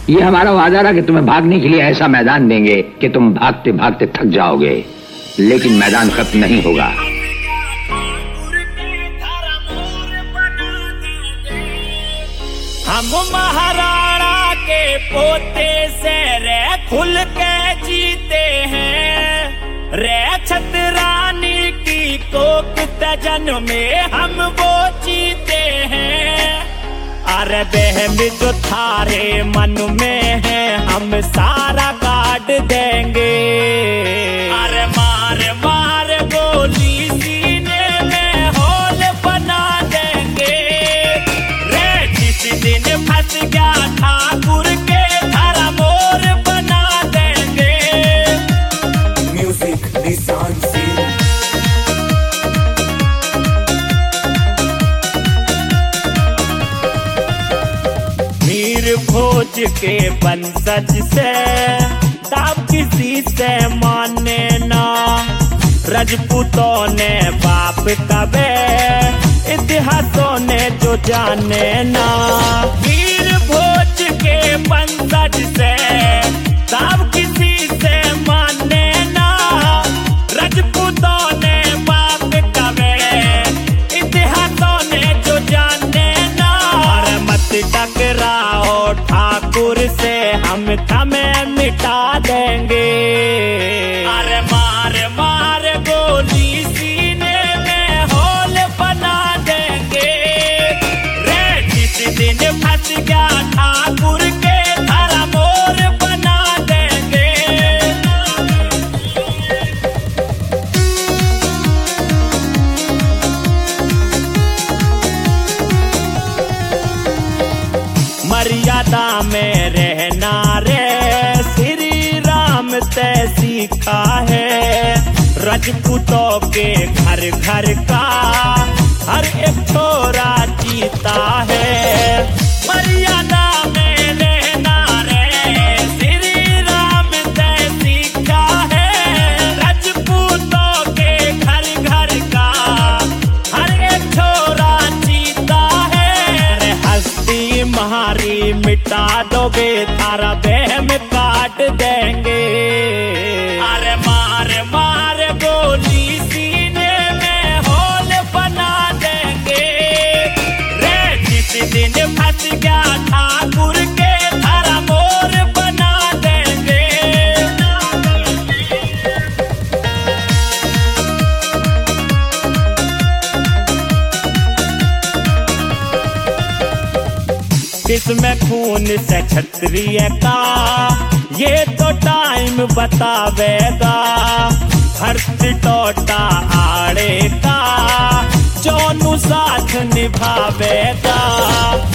ये हमारा वादा रहा कि तुम्हें भागने के लिए ऐसा मैदान देंगे कि तुम भागते भागते थक जाओगे, लेकिन मैदान खत्म नहीं होगा। हम महाराणा के पोते से रे खुल के जीते हैं, रे छतरानी की कोक तजन में हम वो जीते हैं। अरे बहम जो थारे मन में है हम सारा काट देंगे। अरे मार मार गोली सीने में होल बना देंगे। रे जिस दिन फंस गया ठाकुर के धरा मोर बना देंगे। म्यूजिक निशान से भोज के वंशज से दाव किसी से माने ना, राजपूतों ने बाप कबे इतिहासों ने जो जाने ना। वीर भोज के वंशज से दाव किसी से माने ना, राजपूतों ने बाप कबे इतिहासों ने जो जाने ना। और मत टकराओ ठाकुर से हम तुम्हें मिटा देंगे। अरे मार मार गोली सीने में होल बना देंगे। रे जिस दिन फंस गया ठाकुर के धरा मोर बना देंगे। मर्यादा में रहना रे श्री राम ते सीखा है। राजपूतों के घर घर का हर एक छोरा जीता है। मर्यादा में रहना रे श्री राम ते सीखा है। राजपूतों के घर घर का हर एक छोरा जीता है। हस्ती महारी मिटा दोगे तारा बहम काट देंगे। अरे मार मार गोली सीने में होल बना देंगे। रे जिस दिन फंस गया ठाकुर के धरा मोर बना देंगे। इसमें खून से क्षत्रिय का ये तो टाइम बतावेगा। हर्ष टोटा आड़े का जोनु साथ निभावेगा।